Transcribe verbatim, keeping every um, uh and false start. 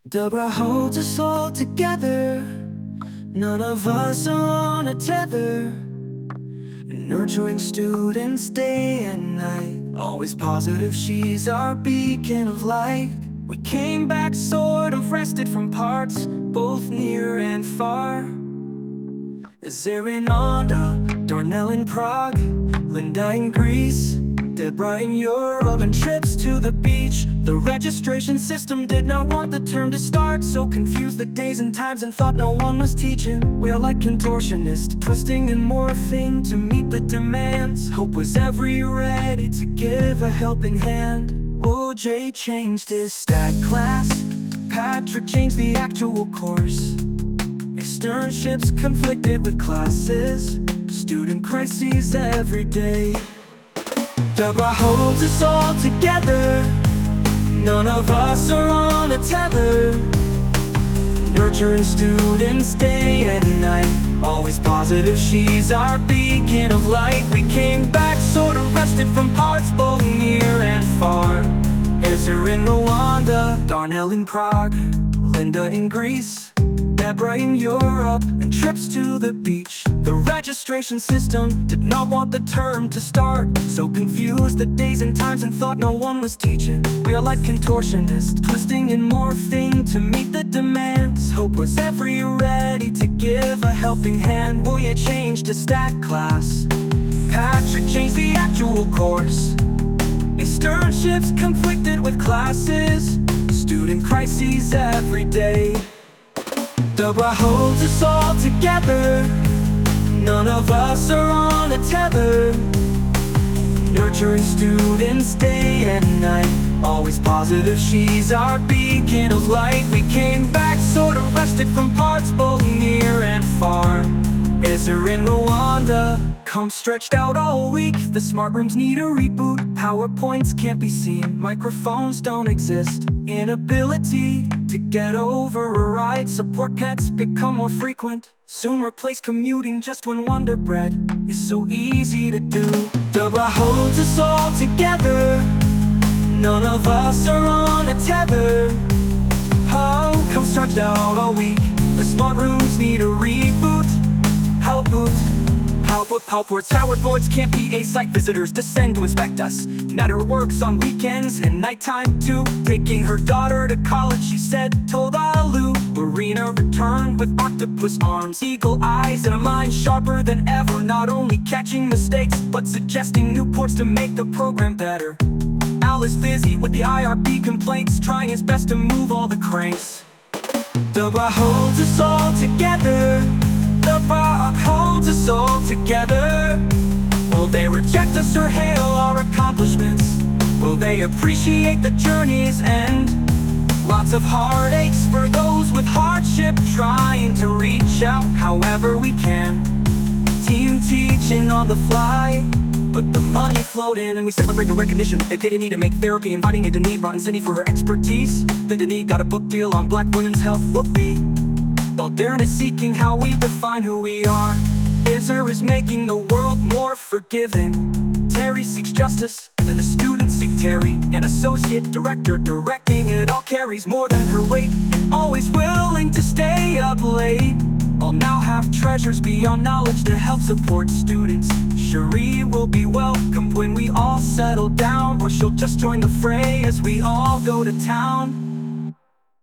Deborah holds us all together. None of us are on a tether. Nurturing students day and night. Always positive, she's our beacon of light. We came back sort of rested from parts, both near and far. Zerenanda, Darnell in Prague, Linda in Greece, Deborah in Europe, and trips to the beach. The registration system did not want the term to start, so confused the days and times and thought no one was teaching. We are like contortionists, twisting and morphing to meet the demands. Hope was every ready to give a helping hand. O J changed his stat class, Patrick changed the actual course. Externships conflicted with classes, student crises every day. Deborah holds us all together. None of us are on a tether. Nurturing students day and night. Always positive, she's our beacon of light. We came back sort of rested from parts both near and far. Ezra in Rwanda, Darnell in Prague, Linda in Greece, Deborah in Europe, and trips to the beach. The registration system did not want the term to start, so confused the days and times and thought no one was teaching. We are like contortionists, twisting and morphing to meet the demands. Hope was every ready to give a helping hand. William changed his stat class, Patrick changed the actual course. Externships conflicted with classes, student crises every day. Deborah holds us all together. None of us are on a tether. Nurturing students day and night. Always positive, she's our beacon of light. We came back sort of rested from parts both near and far. Ezra in Rwanda, come stretched out all week. The smart rooms need a reboot. PowerPoints can't be seen, microphones don't exist. Inability to get over a ride. Support pets become more frequent, soon replace commuting just when Wonder Bread is so easy to do. Deborah holds us all together. None of us are on a tether. Oh, come stretched out all week. The smart rooms need a reboot. Help boot. Output, outports, Howard boards can't be a site. Visitors descend to inspect us. Natter works on weekends and nighttime too. Taking her daughter to college, she said, told Alu. Marina returned with octopus arms, eagle eyes, and a mind sharper than ever. Not only catching mistakes, but suggesting new ports to make the program better. Al is busy with the I R B complaints, trying his best to move all the cranks. Deborah holds us all together. Deborah holds us all together. Will they reject us or hail our accomplishments? Will they appreciate the journey's end? Lots of heartaches for those with hardship, trying to reach out however we can. Team teaching on the fly, but the money flowed in and we celebrate the recognition. They paid Denise to make therapy, inviting a Denise Rotten City for her expertise. Then Denise got a book deal on Black women's health book fee. Darren is seeking how we define who we are. Izzer is making the world more forgiving. Terry seeks justice, then the students seek Terry. An associate director directing it all carries more than her weight. Always willing to stay up late. All now have treasures beyond knowledge to help support students. Cherie will be welcomed when we all settle down, or she'll just join the fray as we all go to town.